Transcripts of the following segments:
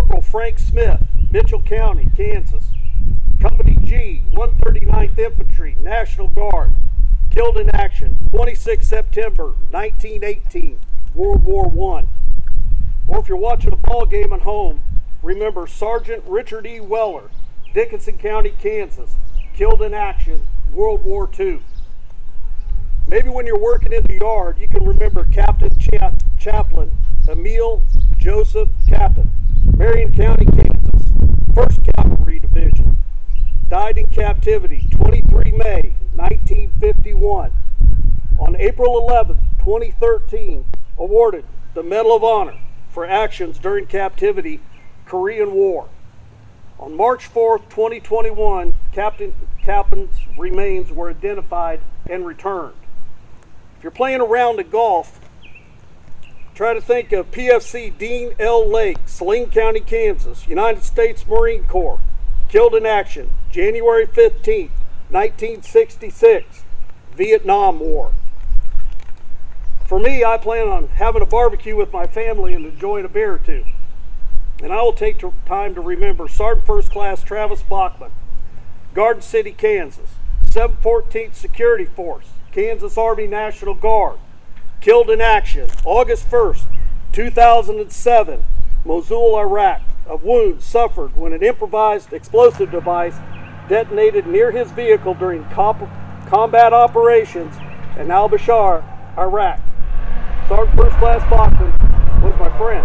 Corporal Frank Smith, Mitchell County, Kansas. Company G, 139th Infantry, National Guard, killed in action, 26 September 1918, World War I. Or if you're watching a ball game at home, remember Sergeant Richard E. Weller, Dickinson County, Kansas, killed in action, World War II. Maybe when you're working in the yard, you can remember Captain Chaplain Emil Joseph Capon, Marion County, Kansas, 1st Cavalry Division. Died in captivity 23 May 1951. On April 11, 2013, awarded the Medal of Honor for actions during captivity, Korean War. On March 4, 2021, Captain Capon's remains were identified and returned. If you're playing a round of golf, try to think of PFC Dean L. Lake, Saline County, Kansas, United States Marine Corps, killed in action January 15, 1966, Vietnam War. For me, I plan on having a barbecue with my family and enjoying a beer or two. And I will take time to remember Sergeant First Class Travis Bachman, Garden City, Kansas, 714th Security Force, Kansas Army National Guard, killed in action August 1st, 2007, Mosul, Iraq, of wounds suffered when an improvised explosive device detonated near his vehicle during combat operations in Al-Bashar, Iraq. Sergeant First Class Bachman was my friend.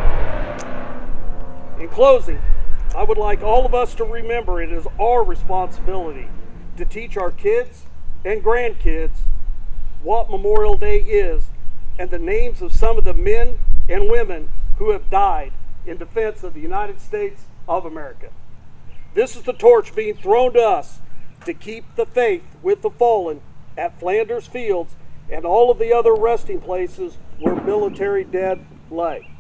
In closing, I would like all of us to remember it is our responsibility to teach our kids and grandkids what Memorial Day is and the names of some of the men and women who have died in defense of the United States of America. This is the torch being thrown to us to keep the faith with the fallen at Flanders Fields and all of the other resting places where military dead lay.